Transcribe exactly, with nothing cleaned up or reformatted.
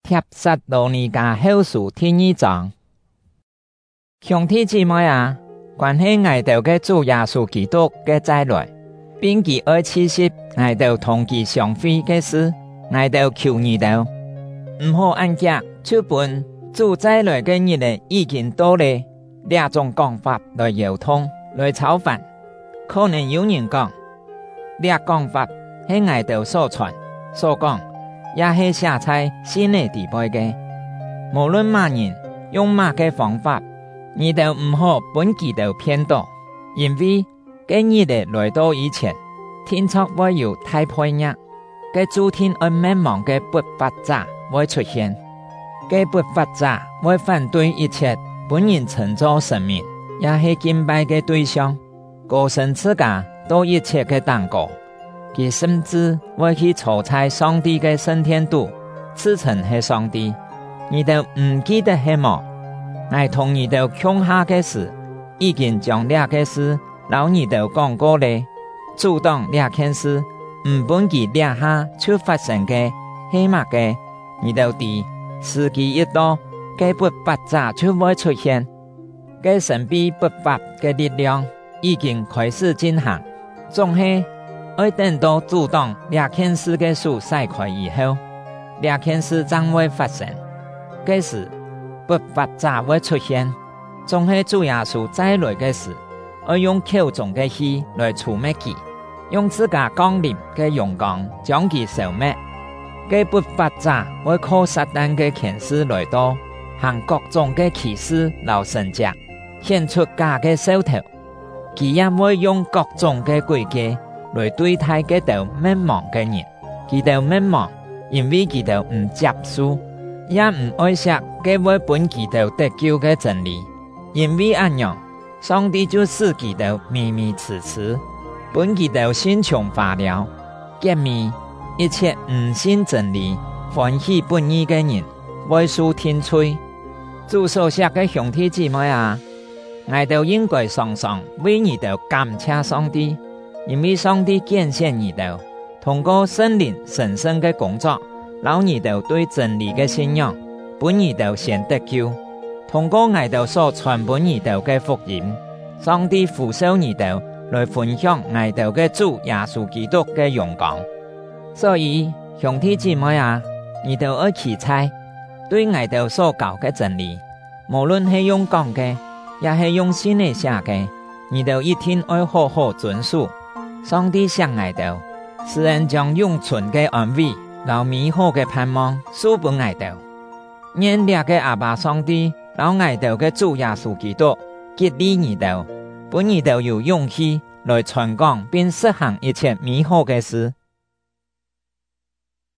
帖撒羅尼迦後書第二章。兄弟姊妹啊，關係愛到嘅主耶穌基督嘅再來，並其愛賜息愛到同其相會嘅事，愛到求你到，唔好按腳就本主再來嘅日子已經到咧，兩種講法來搖通來炒飯。可能有人講，呢個講法係愛到所傳所講，也係寫在新嘅地位嘅。無論乜人用乜嘅方法，你都唔好本佢哋騙到，因為喺你哋來到以前，天國會有大災難，嘅主天而滅亡嘅不法者會出現，嘅不法者會反對一切本人創造神明，也係敬拜嘅對象，高升自家到一切嘅蛋糕，佢甚至會去坐在上帝嘅聖天度，自稱係上帝，你都唔記得係麼？我同你哋講下嘅事，已經將呢件事老你哋講過咧。主動呢件事唔本佢呢下就發生嘅係乜嘅？你哋知時機一到，嘅不法者就會出現，嘅神秘不法嘅力量已經開始進行，總係要等到主動呢件事嘅事釋開以後，呢件事將會發生，嘅事。不法者會出現，總係主耶穌再來嘅事，而用口中嘅氣來除滅佢，用自家降臨嘅陽光將佢消滅。嘅不法者會靠撒旦嘅權勢來到，行各種嘅奇事撈神跡，顯出假嘅手頭。佢也會用各種嘅詭計來對待嘅道滅亡嘅人，佢道滅亡，因為佢道唔接受。也唔愛惜嘅會本基督得救嘅真理，因為咁樣，上帝就使基督迷迷痴痴，本基督心窮化了，結迷一切唔信真理、歡喜本義嘅人，會受天吹。主所寫嘅兄弟姊妹啊，我都應該常常為你哋感謝上帝，因為上帝揀選你哋，通過聖靈神聖嘅工作。老你哋對真理嘅信仰，本你哋先得救。通過我哋所傳本你哋嘅福音，上帝呼召你哋來分享我哋嘅主耶穌基督嘅榮光。所以兄弟姊妹啊，你哋要期待對我哋所教嘅真理，無論係用講嘅，也係用心嚟寫嘅，你哋一定要好好遵守。上帝想我哋，使人將永存嘅安慰。老美好嘅盼望，賜本愛道，願呢個阿爸上帝，老愛道嘅主耶穌基督，激勵你道，本你道有勇氣來傳講並實行一切美好嘅事。